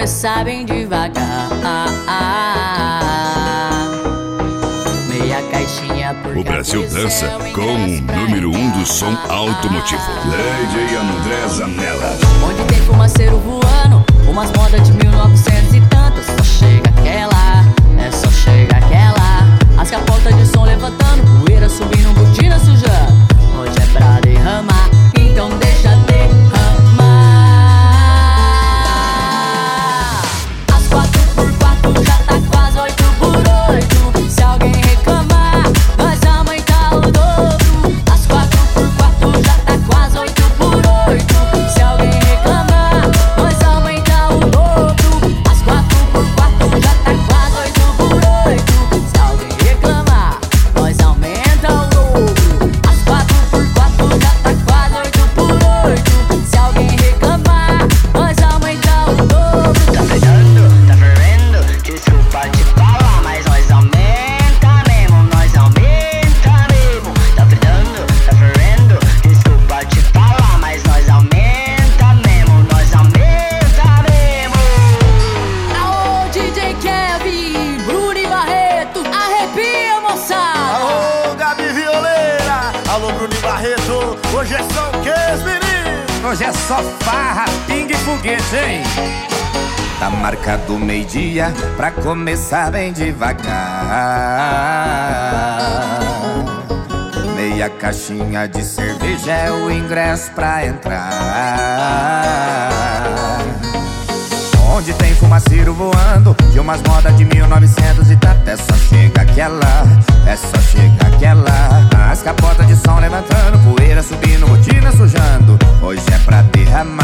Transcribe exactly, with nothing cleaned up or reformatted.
começar bem devagar. Meia caixinha por O Brasil dança com o número um do som automotivo, Lady André Zanella. Onde tem fumaceiro voando, umas modas de mil e novecentos e tantas. Só chega aquela, é só chega aquela. As capotas de som levantando, poeira subindo, botina sujando. Hoje é pra derramar, então deixa derramar. As quatro por quatro já tá quase oito por oito. Se alguém reclamar, nós aumentar o dobro. As quatro por quatro já tá quase oito por oito. Se alguém reclamar, nós aumentar o dobro. As quatro por quatro já tá quase oito por oito. Se alguém reclamar, nós aumenta o dobro. As quatro por quatro já tá quase oito por oito. Se alguém reclamar, nós aumenta o dobro. Tá fedendo, tá fervendo, desculpa te falar, mas nós aumenta mesmo, nós aumenta mesmo. Tá fedendo, tá fervendo, desculpa te falar, mas nós aumenta mesmo, nós aumenta mesmo. Aô, D J Kevin, Bruno e Barreto, arrepia, moçada. Alô, Gabi Violeira, alô, Bruno e Barreto. Hoje é só o que, menino? Hoje é só farra, pingue e foguete, hein? Tá marcado meio-dia pra começar bem devagar. Meia caixinha de cerveja é o ingresso pra entrar. Onde tem fumaceiro voando e umas modas de mil e novecentos e tanto. É só chega aquela, é só chega aquela. As capotas de som levantando, poeira subindo, rotina sujando. Hoje é pra derramar.